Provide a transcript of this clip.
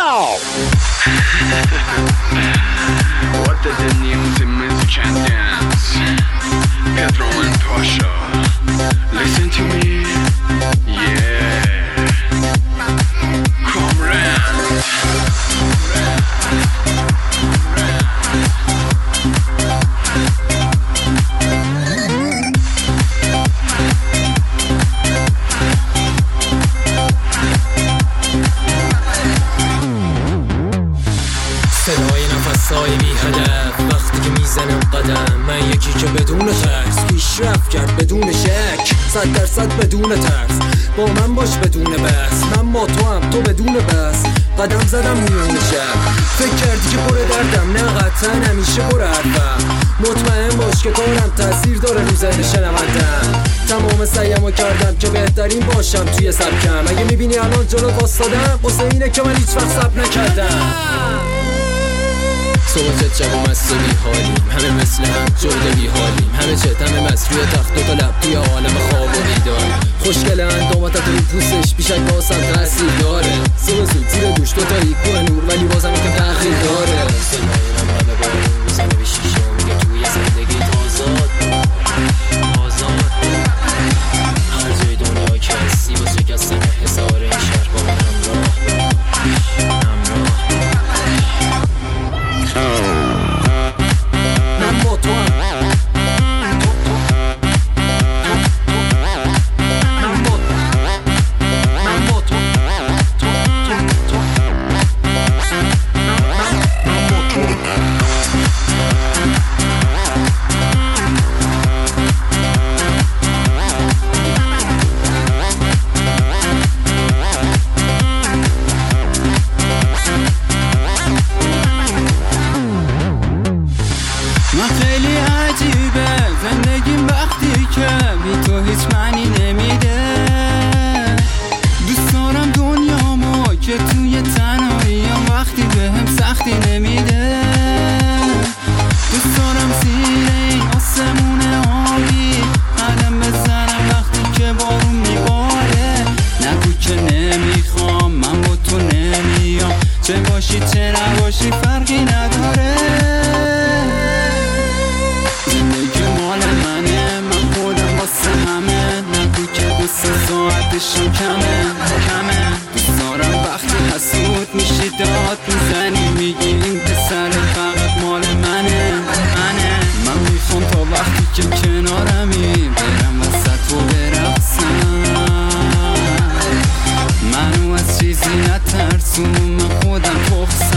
What the news in music and dance? Pedro and Pasha, listen to me, yeah. Come round. صدای نفس‌های بی هدف وقتی که میزنم قدم، من یکی که بدون ترس پیشرفت کرد بدون شک، 100% بدون ترس. با من باش بدون بس، من با تو هم تو بدون بس. قدم زدم میون شب، فکر کردی که پر دردم، نه قطعا همیشه پر حرفم. مطمئن باش که کارم تاثیر داره رو ذهن شنوندم. تمام سعیمو کردم که بهترین باشم توی سبکم. اگه میبینی الان جلو واسادم، واسه اینه که من هیچ وقت صبر نکردم. صبح جوام است و بیحالیم، همه مثل هم جرده بیحالیم. همه چت همه مست روی تخت و لب توی عالم خواب و بیدار. خوشگله اندامتت روی پوستش بیشک باسم تاثیر داره. صبح زود زیر دوش دوتایی کوه نور ولی بازم یکم تأخیر داره. سلایرم همه بارون میزنه به شیشه و میگه توی زندگی آزاد آزاد. هر جای دنیا که هستی با شکستن حصار این شهر با من همراه من با تو هم. من خیلی عجیبه زندگیم وقتی که بی تو هیچ معنی نمیده. دوست دارم دنیامو که توی تنهاییام وقتی بهم سختی نمیده. دوست دارم زیر این آسمون آبی قدم بزنم وقتی که بارون میباره. نگو که نمیخوام، من با تو نمیام، چه باشی چه نباشی فرقی نداره. زندگی مال منه، من خودم واسه همه. نگو که 2 ساعتشون کمه. دوست دارم وقتی حسود میشی داد میزنی میگی این پسر فقط مال منه. من میخوام تا وقتی که کنارمی برم وسط و برقصم. منو از چیزی نترسون، من خودم فوق